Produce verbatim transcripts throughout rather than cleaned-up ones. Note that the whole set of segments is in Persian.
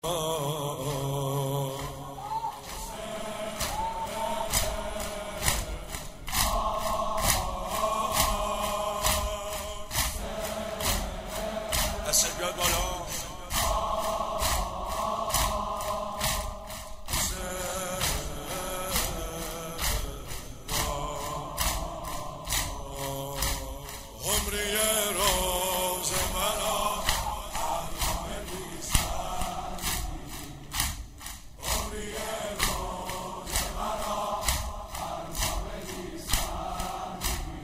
دست بیاد بالا. عمری روز مرا برنامه نیستم، عمری روز مرا برنامه نیستم،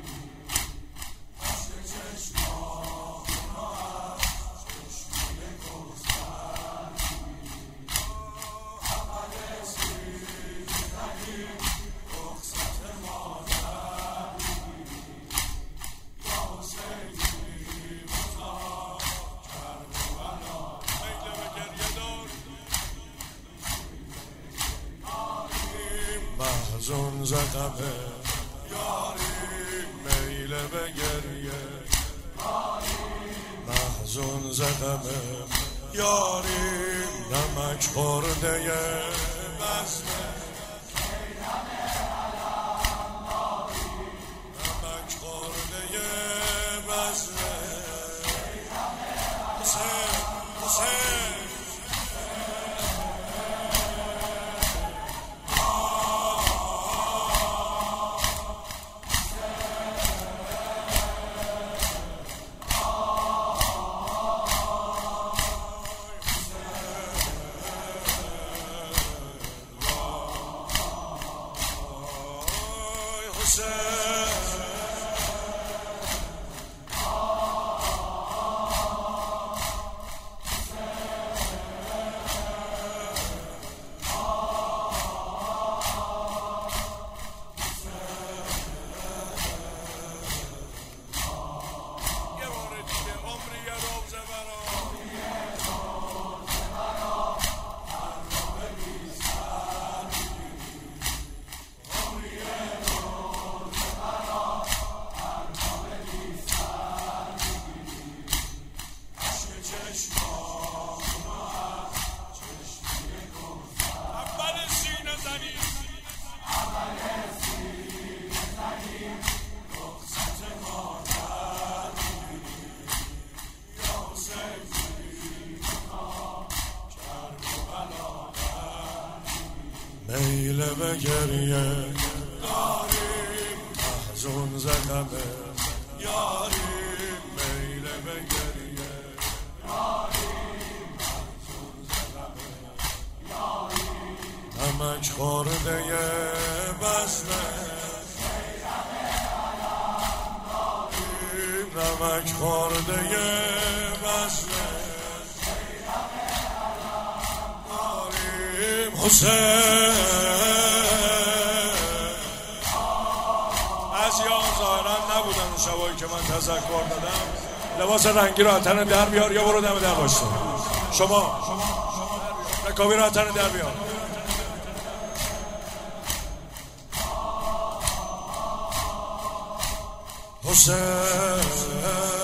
عشق چشمام از چشمه کوثر، اول سیزدگی رخصت مادر، یا حسینی بزا کربلا. میل به گریه دار محزون زدمه یاری، میل به گریه محزون زدمه یاری، نمک خورده بزمه نمک خورده بزمه حسین حسین میل به گریه داریم محزون زدمه یاری، میل به گریه داریم محزون زدمه یاری، نمک خورده بزمه نمک خورده بزمه حسین. از یا ظاهرا نبودن اون شبایی که من تذکر دادم. لباس رنگی رو تن در بیار یا برو دم در باشته. شما رکابی رو تن در بیار. حسین